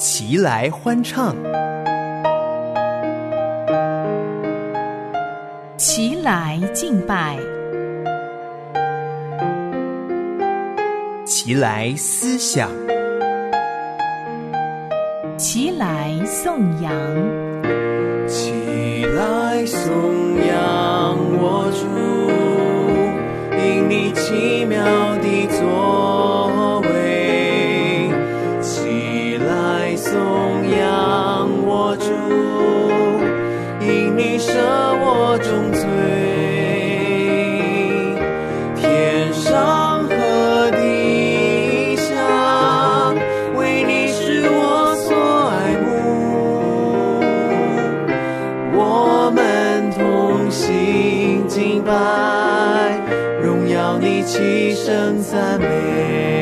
齐来欢唱， 齐来敬拜， 齐来思想， 齐来颂扬， 齐来颂扬我主，因你奇妙的作为。齐来颂扬我主，因你赦我重罪。天上和地下，为你是我所爱慕。我们同心敬拜，荣耀你，齐声赞美。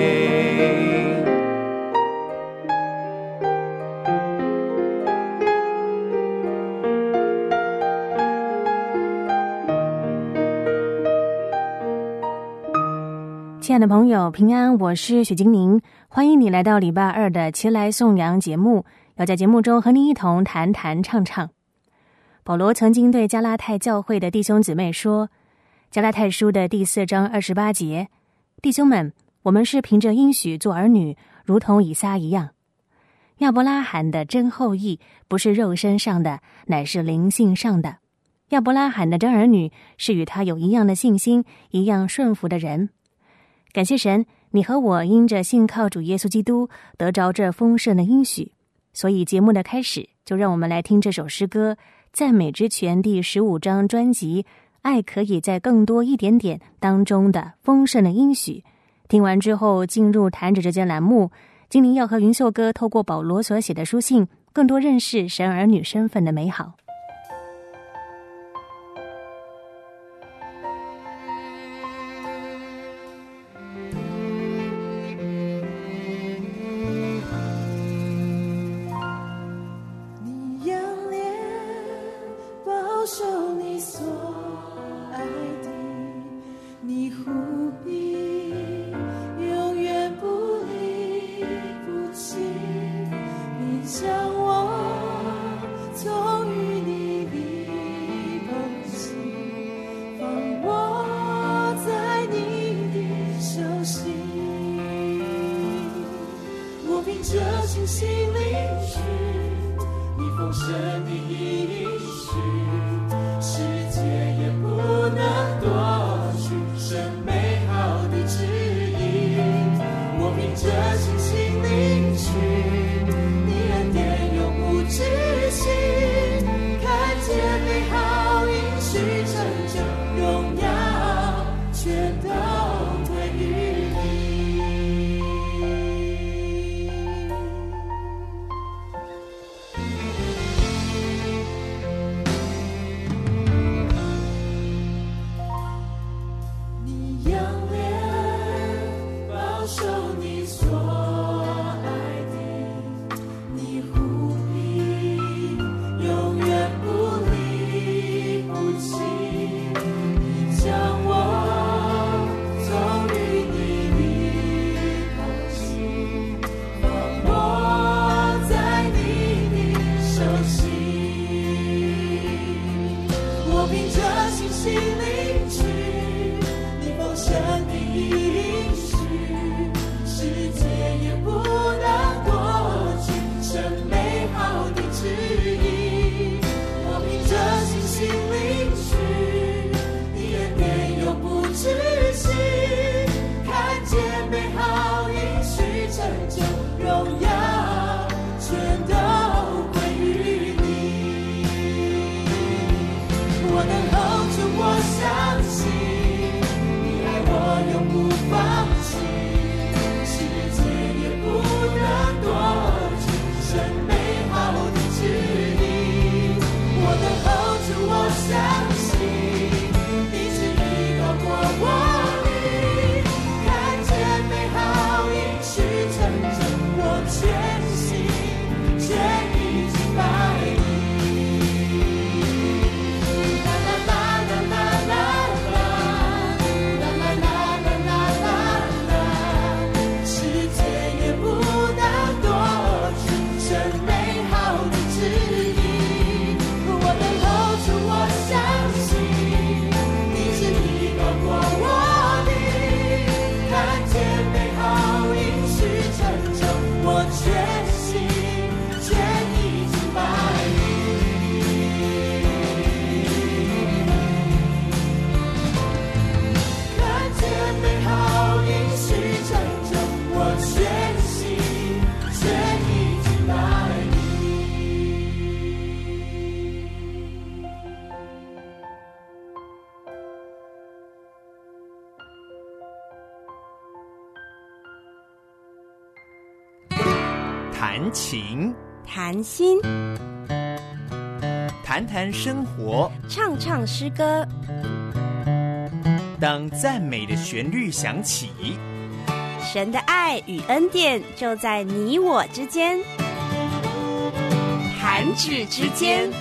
亲爱的朋友，平安，我是许金宁，欢迎你来到礼拜二的齐来颂扬节目，要在节目中和你一同谈谈唱唱。保罗曾经对加拉太教会的弟兄姊妹说，加拉太书的第4章28节，弟兄们，我们是凭着应许做儿女，如同以撒一样。亚伯拉罕的真后裔不是肉身上的，乃是灵性上的。亚伯拉罕的真儿女是与他有一样的信心，一样顺服的人。感谢神，你和我因着信靠主耶稣基督得着这丰盛的应许。所以节目的开始，就让我们来听这首诗歌，赞美之泉第15章专辑爱可以再更多一点点当中的丰盛的应许。听完之后进入谈者之间栏目，今年要和云秀哥透过保罗所写的书信，更多认识神儿女身份的美好。 我相信你爱我永不放谈情， 谈心， 谈谈生活， 唱唱诗歌。 当赞美的旋律响起， 神的爱与恩典就在你我之间，弹指之间。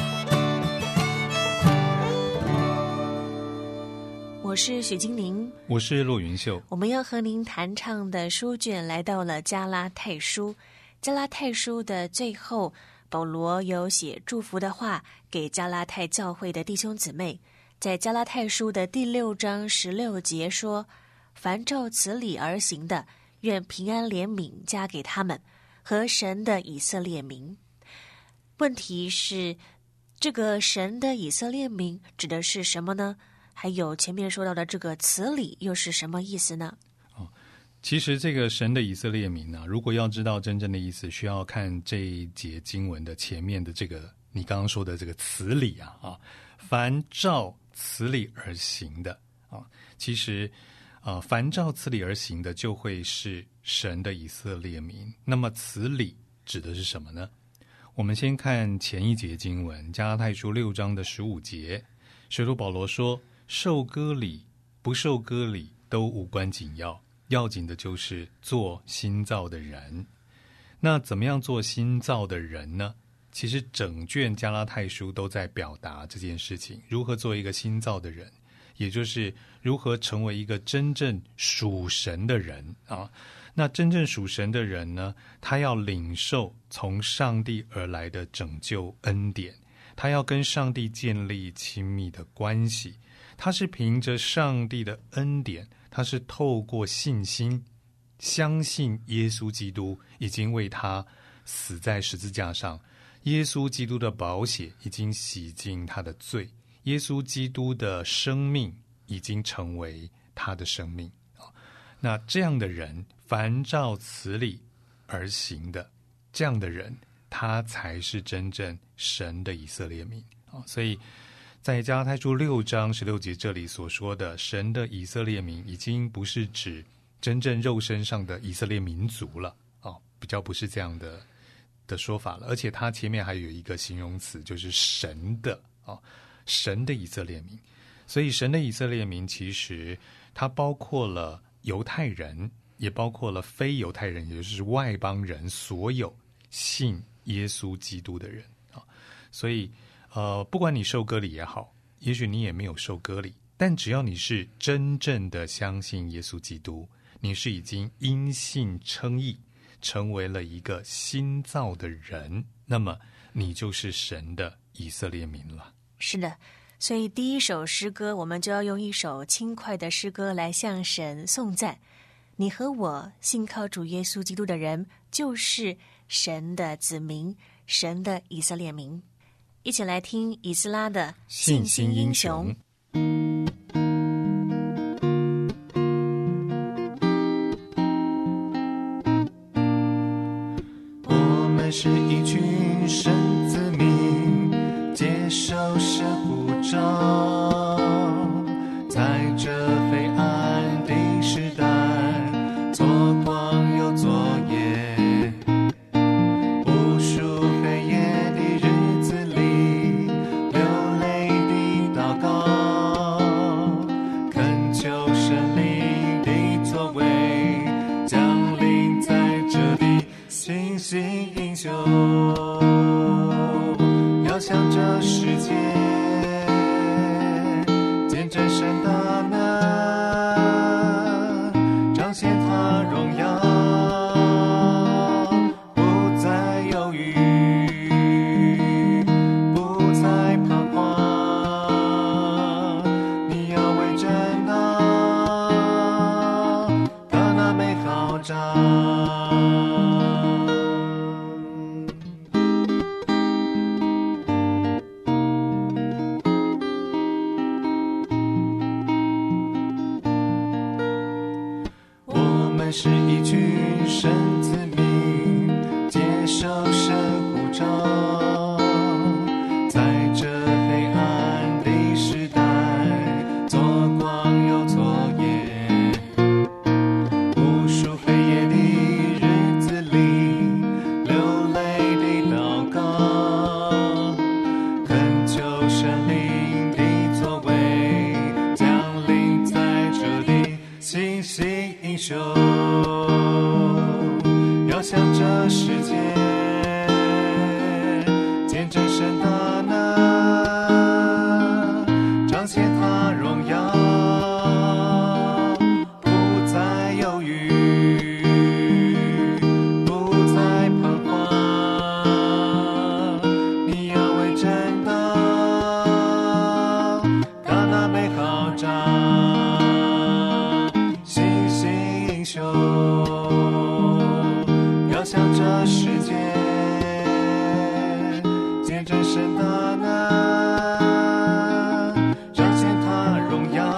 我是许金玲， 我是骆云秀。 我们要和您弹唱的书卷来到了加拉太书。加拉太书的最后，保罗有写祝福的话给加拉太教会的弟兄姊妹。在加拉太书的第6章16节说，凡照此理而行的，愿平安怜悯加给他们和神的以色列民。问题是，这个神的以色列民指的是什么呢？还有前面说到的这个此理又是什么意思呢？ 其实这个神的以色列民啊，如果要知道真正的意思，需要看这一节经文的前面的这个你刚刚说的这个此理啊，凡照此理而行的啊，其实凡照此理而行的就会是神的以色列民。那么此理指的是什么呢？我们先看前一节经文，加拉太书6章的15节，使徒保罗说，受割礼不受割礼都无关紧要，要紧的就是做新造的人。那怎么样做新造的人呢？其实整卷加拉太书都在表达这件事情，如何做一个新造的人，也就是如何成为一个真正属神的人啊。那真正属神的人呢，他要领受从上帝而来的拯救恩典，他要跟上帝建立亲密的关系，他是凭着上帝的恩典，他是透过信心相信耶稣基督已经为他死在十字架上，耶稣基督的宝血已经洗净他的罪，耶稣基督的生命已经成为他的生命。那这样的人，凡照此理而行的，这样的人他才是真正神的以色列民。所以在加拉太书6章16节这里所说的神的以色列民，已经不是指真正肉身上的以色列民族了，比较不是这样的说法了。而且它前面还有一个形容词，就是神的神的以色列民。所以神的以色列民其实它包括了犹太人，也包括了非犹太人，也就是外邦人，所有信耶稣基督的人。所以不管你受割礼也好，也许你也没有受割礼，但只要你是真正的相信耶稣基督，你是已经因信称义，成为了一个新造的人，那么你就是神的以色列民了。 是的，所以第一首诗歌我们就要用一首轻快的诗歌来向神颂赞。你和我信靠主耶稣基督的人，就是神的子民，神的以色列民。一起来听以斯拉的信心英雄。 我们是一群神子民，接受神呼召，在这黑暗的时代，做光又做夜，无数黑夜的日子里，流泪的祷告，恳求神灵的作为降临在这里，信心英雄要向这世界见证神的能，彰显他荣耀，不再犹豫，不再彷徨，你要为真道的那美好仗。是一群神子民，接受神呼召，在这黑暗的时代，做光又做夜，无数黑夜的日子里， 星星英雄，要向这世界见证神大能，彰显他荣耀，不再犹豫，不再彷徨，你要为真道打那美好仗，星星英雄要向这世界见证神大能，彰显他荣耀，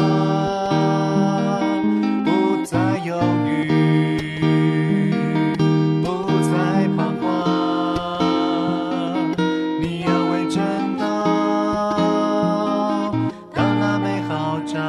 不再犹豫，不再彷徨，你要为真道打那美好仗。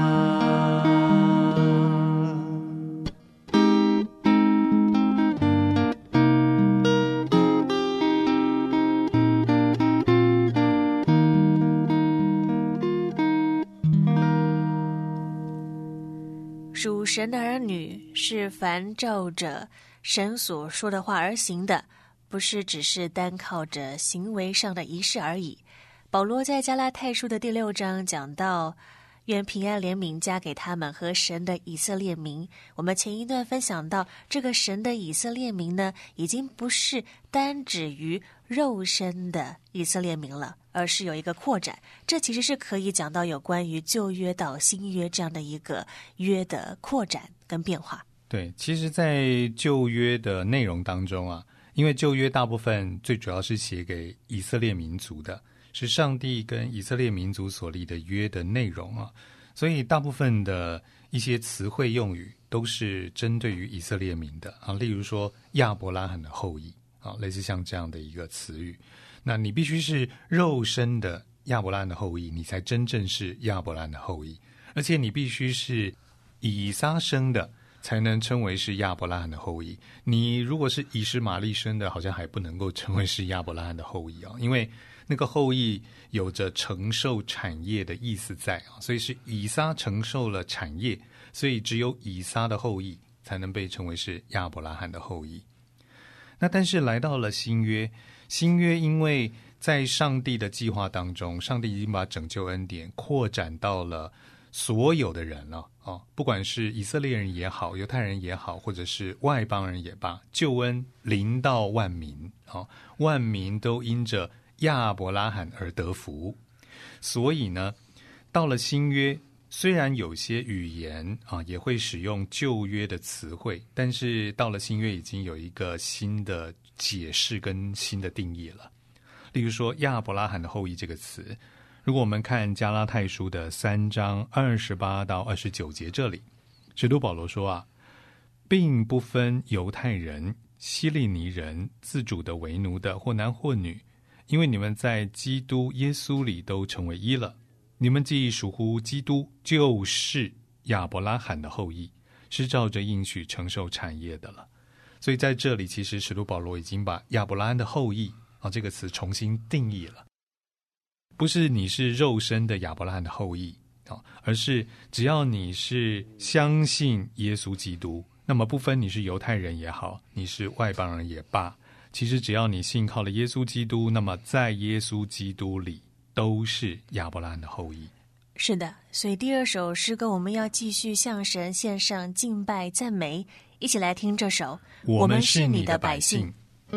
属神的儿女是凡照着神所说的话而行的，不是只是单靠着行为上的仪式而已。保罗在加拉太书的第6章讲到，愿平安怜悯加给他们和神的以色列民。我们前一段分享到，这个神的以色列民呢，已经不是单指于肉身的以色列民了，而是有一个扩展。这其实是可以讲到有关于旧约到新约这样的一个约的扩展跟变化。 对，其实在旧约的内容当中啊，因为旧约大部分最主要是写给以色列民族的，是上帝跟以色列民族所立的约的内容啊，所以大部分的一些词汇用语都是针对于以色列民的啊，例如说亚伯拉罕的后裔啊，类似像这样的一个词语。那你必须是肉身的亚伯拉罕的后裔，你才真正是亚伯拉罕的后裔，而且你必须是以撒生的，才能称为是亚伯拉罕的后裔。你如果是以实玛利生的，好像还不能够称为是亚伯拉罕的后裔啊，因为那个后裔有着承受产业的意思在啊，所以是以撒承受了产业，所以只有以撒的后裔才能被称为是亚伯拉罕的后裔。那但是来到了新约，新约因为在上帝的计划当中，上帝已经把拯救恩典扩展到了所有的人了啊，不管是以色列人也好，犹太人也好，或者是外邦人也罢，救恩临到万民啊，万民都因着亚伯拉罕而得福。所以呢，到了新约，虽然有些语言啊也会使用旧约的词汇，但是到了新约已经有一个新的解释跟新的定义了。例如说亚伯拉罕的后裔这个词，如果我们看加拉太书的3章28到29节，这里使徒保罗说啊，并不分犹太人、希利尼人、自主的为奴的，或男或女，因为你们在基督耶稣里都成为一了。你们既属乎基督，就是亚伯拉罕的后裔，是照着应许承受产业的了。所以在这里，其实使徒保罗已经把亚伯拉罕的后裔这个词重新定义了，不是你是肉身的亚伯拉罕的后裔而是只要你是相信耶稣基督，那么不分你是犹太人也好，你是外邦人也罢，其实只要你信靠了耶稣基督，那么在耶稣基督里都是亚伯拉罕的后裔。 是的，所以第2首诗歌我们要继续向神献上敬拜赞美，一起来听这首我们是你的百姓。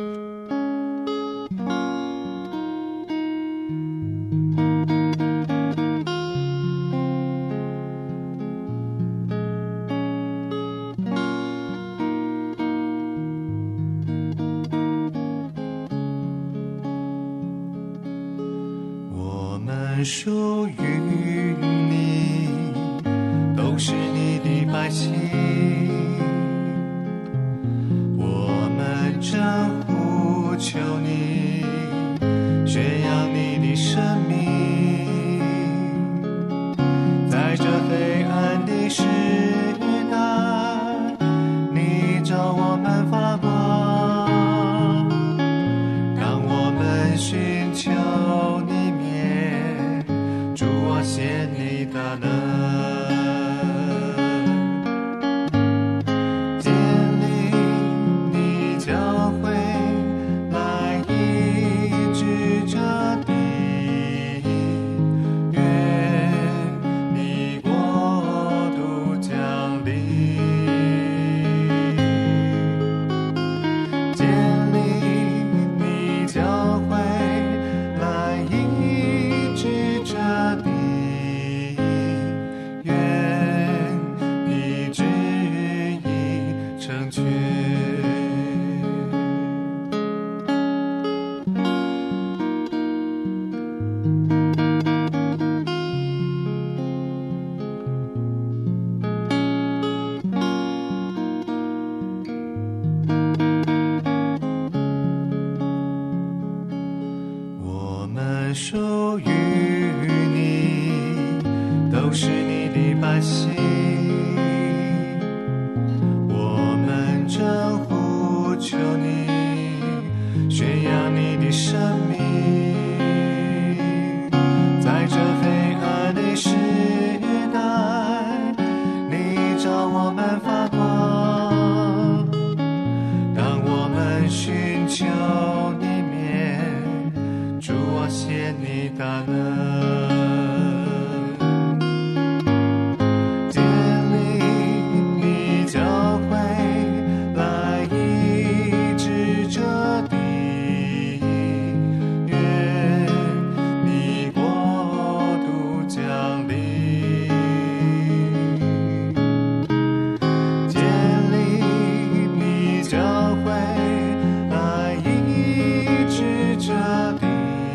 属于你，都是你的百姓，我们正呼求你，宣扬你的生命，在这黑暗的时代，你照我们发光，让我们寻求你显你大能， 立，建立你教会来医治这地，愿你旨意成全。属于你，都是你的百姓。我们正呼求你，宣扬你的生命。在这黑暗的时代，你照我们发光。当我们寻求你面，主啊，谢你大能，建立你教会来医治这地，愿你国度降临，建立你教会来医治这地。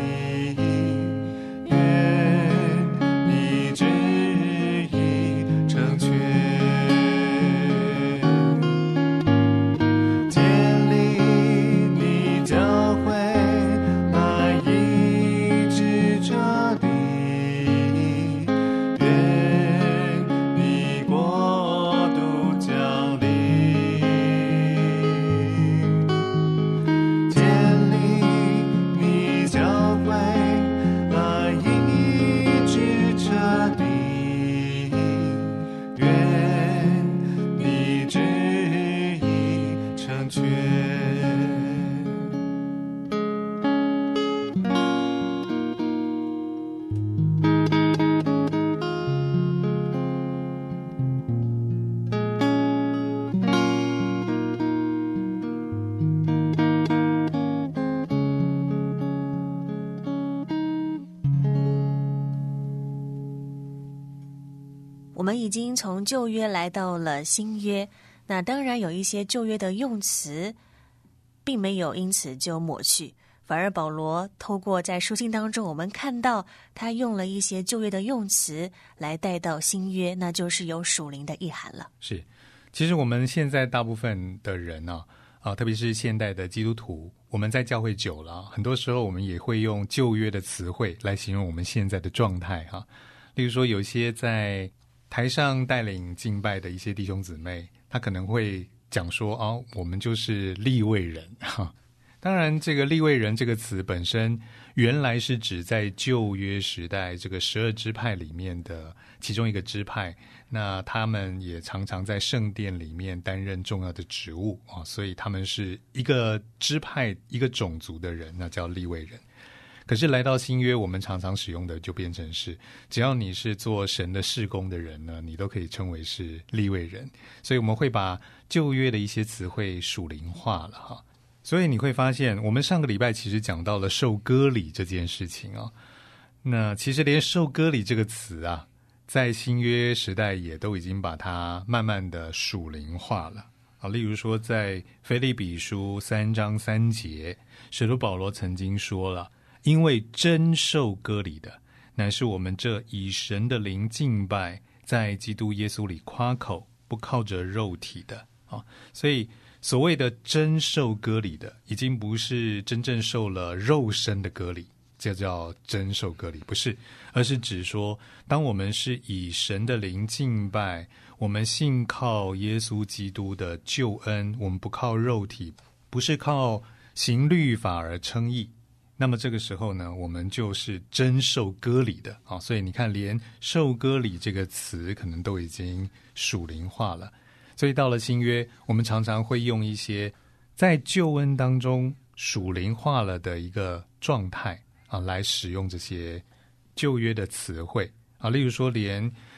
我们已经从旧约来到了新约，那当然有一些旧约的用词并没有因此就抹去，反而保罗透过在书信当中，我们看到他用了一些旧约的用词来带到新约，那就是有属灵的意涵了。 是，其实我们现在大部分的人呢，特别是现代的基督徒，我们在教会久了，很多时候我们也会用旧约的词汇来形容我们现在的状态哈。例如说，有些在台上带领敬拜的一些弟兄姊妹，他可能会讲说我们就是利未人哈。当然这个利未人这个词本身原来是指在旧约时代这个12支派里面的其中一个支派，那他们也常常在圣殿里面担任重要的职务所以他们是一个支派一个种族的人，那叫利未人。可是来到新约，我们常常使用的就变成是，只要你是做神的事工的人呢，你都可以称为是利未人。所以我们会把旧约的一些词汇属灵化了哈。所以你会发现，我们上个礼拜其实讲到了受割礼这件事情那其实连受割礼这个词在新约时代也都已经把它慢慢的属灵化了例如说在腓立比书3章3节，使徒保罗曾经说了，因为真受割礼的乃是我们这以神的灵敬拜，在基督耶稣里夸口，不靠着肉体的所以所谓的真受割礼的，已经不是真正受了肉身的割礼，这叫真受割礼，不是，而是指说，当我们是以神的灵敬拜，我们信靠耶稣基督的救恩，我们不靠肉体，不是靠行律法而称义，那么这个时候呢，我们就是真受割礼的所以你看，连受割礼这个词可能都已经属灵化了。所以到了新约，我们常常会用一些在救恩当中属灵化了的一个状态来使用这些旧约的词汇例如说连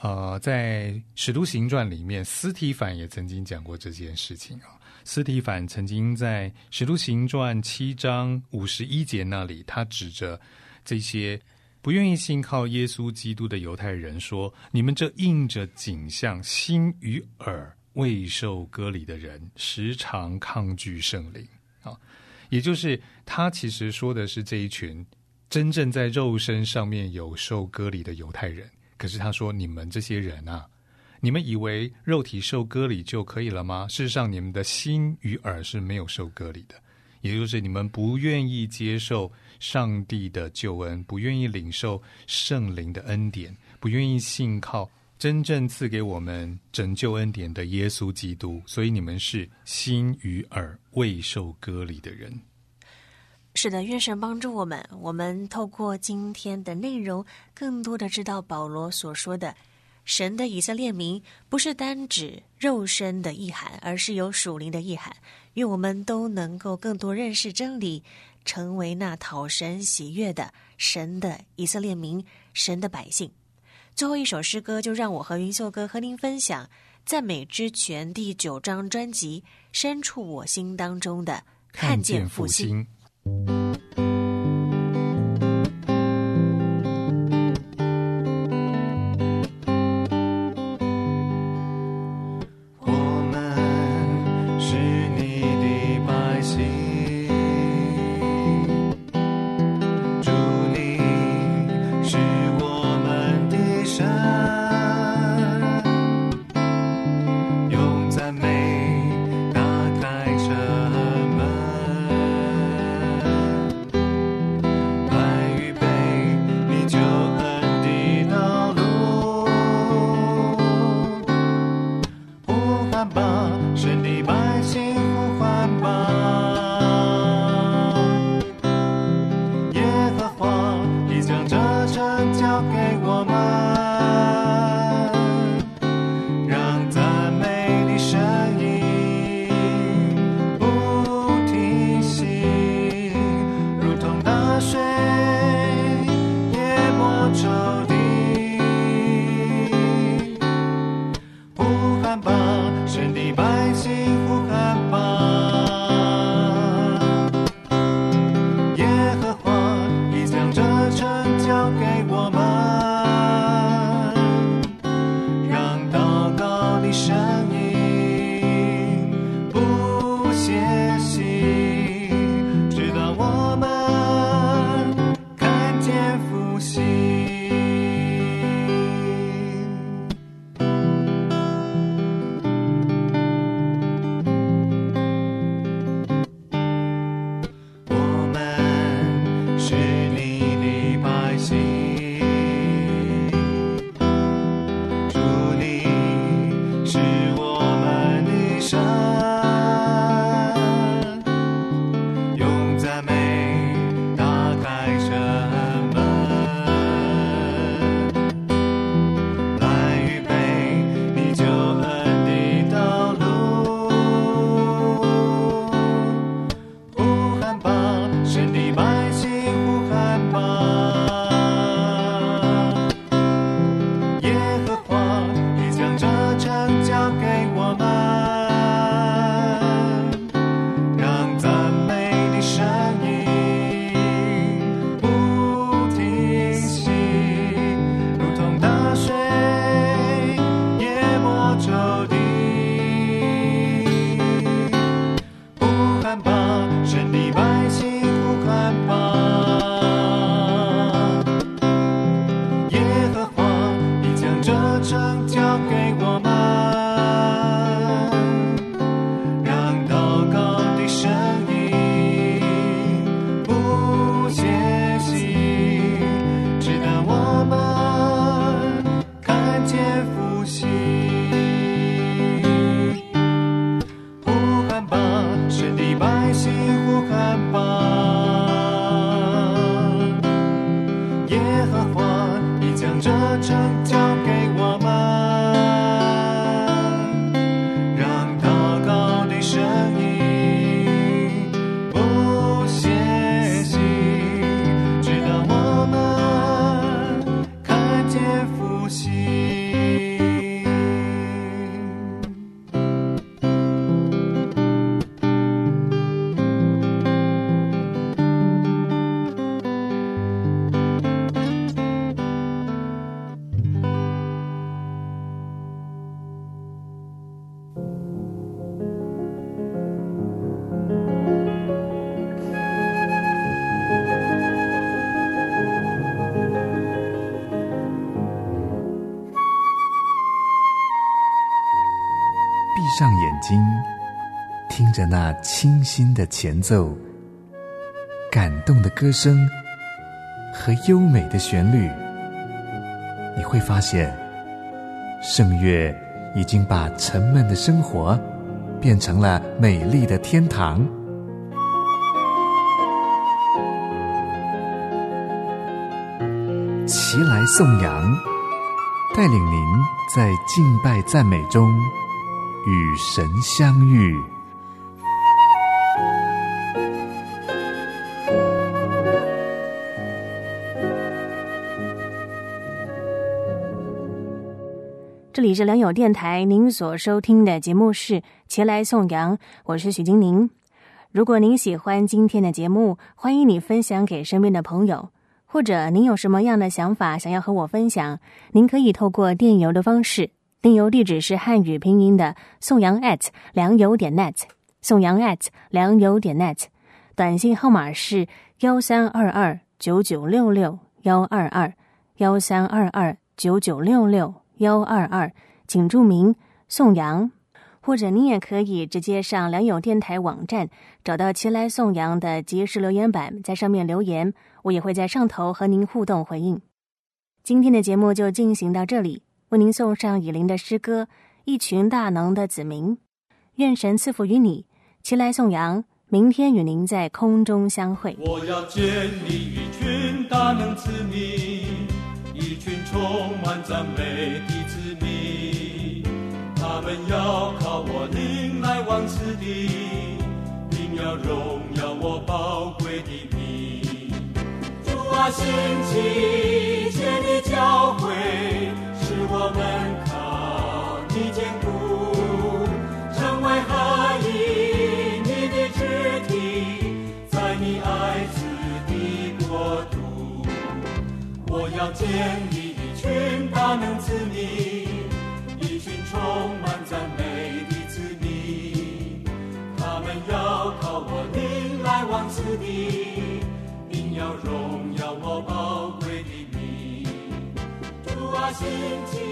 在《使徒行传》里面，司提反也曾经讲过这件事情啊。司提反曾经在《使徒行传》7章51节那里，他指着这些不愿意信靠耶稣基督的犹太人说：“你们这印着景象、心与耳未受割礼的人，时常抗拒圣灵。”也就是他其实说的是这一群真正在肉身上面有受割礼的犹太人。可是他说，你们这些人啊，你们以为肉体受割礼就可以了吗？事实上你们的心与耳是没有受割礼的，也就是你们不愿意接受上帝的救恩，不愿意领受圣灵的恩典，不愿意信靠真正赐给我们拯救恩典的耶稣基督，所以你们是心与耳未受割礼的人。 是的，愿神帮助我们透过今天的内容，更多的知道保罗所说的神的以色列民不是单指肉身的意涵，而是有属灵的意涵。愿我们都能够更多认识真理，成为那讨神喜悦的神的以色列民，神的百姓。最后一首诗歌，就让我和云秀哥和您分享赞美之泉第9张专辑深处我心当中的看见复兴。 我们是你的百姓，主你是我们的神，用赞美打开城门。给我上眼睛，听着那清新的前奏，感动的歌声和优美的旋律，你会发现圣乐已经把沉闷的生活变成了美丽的天堂。齐来颂扬，带领您在敬拜赞美中与神相遇。 这里是良友电台，您所收听的节目是齐来颂扬，我是许金宁。如果您喜欢今天的节目，欢迎你分享给身边的朋友，或者您有什么样的想法想要和我分享，您可以透过电邮的方式，电邮地址是汉语拼音的颂扬@良友.net， 颂扬@良友.net， 短信号码是1322-9966-122，1322-9966-122，请注明颂扬。或者你也可以直接上良友电台网站，找到齐来颂扬的即时留言板，在上面留言，我也会在上头和您互动回应。今天的节目就进行到这里，为您送上以琳的诗歌《一群大能的子民》，愿神赐福于你。齐来颂扬，明天与您在空中相会。 我要建立一群大能子民，一群充满赞美的子民，他们要靠我灵来往此地，并要荣耀我宝贵的名。主啊，兴起建立教会，使我们靠你坚固，成为合一你的肢体，在你爱子的国度。我要建立一群大能子民，一群充满赞美的子民，他们要靠我灵来往此地，并要荣耀我宝贵的名。主啊，兴起